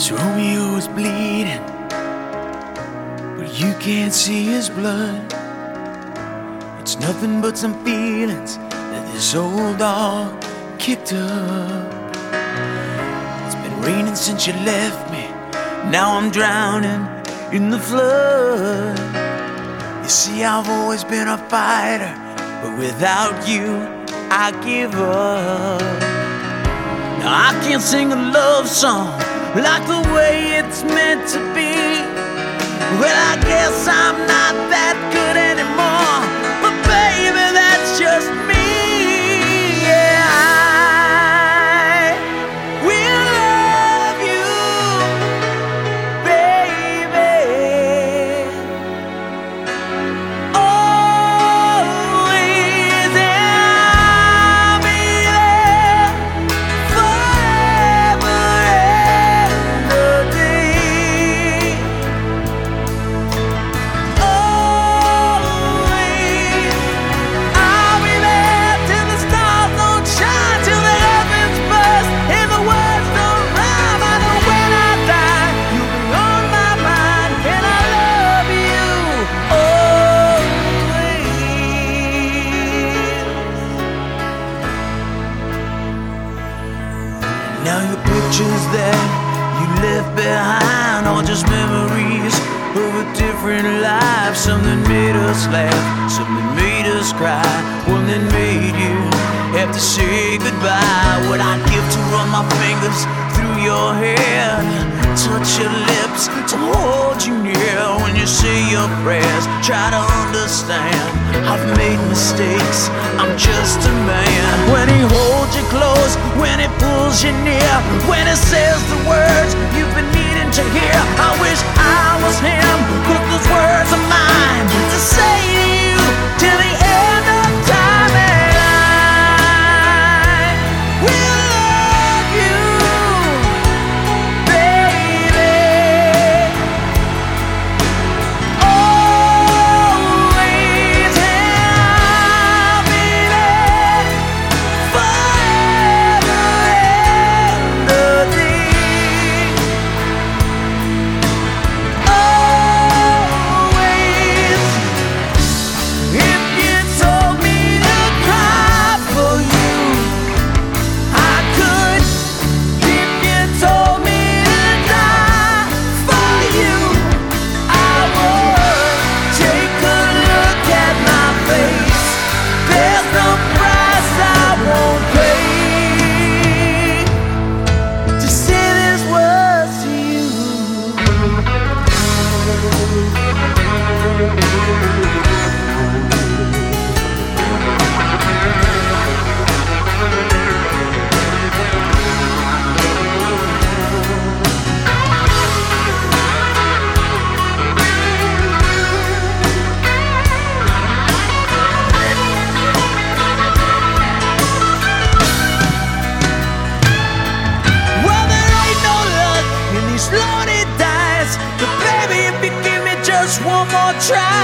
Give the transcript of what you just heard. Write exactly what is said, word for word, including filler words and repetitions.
Romeo is bleeding, but you can't see his blood. It's nothing but some feelings that this old dog kicked up. It's been raining since you left me, now I'm drowning in the flood. You see, I've always been a fighter, but without you, I give up. Now I can't sing a love song like the way it's meant to be. Well, I guess I'm not that good anymore, but baby, that's just me. Yeah, I will love you, baby, always, and I'll be there forever and a day. Always, I'll be there till the stars don't shine, till the heavens burst and the words don't rhyme. I know when I die, you'll be on my mind, and I love you always. Now your pictures that you left behind are just memories of a different life. Something made us laugh, something made us cry, one that made you have to say goodbye. What I'd give to run my fingers through your hair, touch your lips, to hold you near. When you say your prayers, try to understand, I've made mistakes, I'm just a man. When he holds you close, when he pulls you near, when he says the words you've been needing to hear, I wish I was him, but those words are mine to say to you till the end of time. And I will love you, baby, always, and I'll be there forever and a day. Always, if you told me to cry for you, I could. If you told me to die for you, I would. Take a look at my face, there's no price I won't pay to say these words to you. Well, there ain't no luck in these lonely dice, but baby, if you give me just one more try,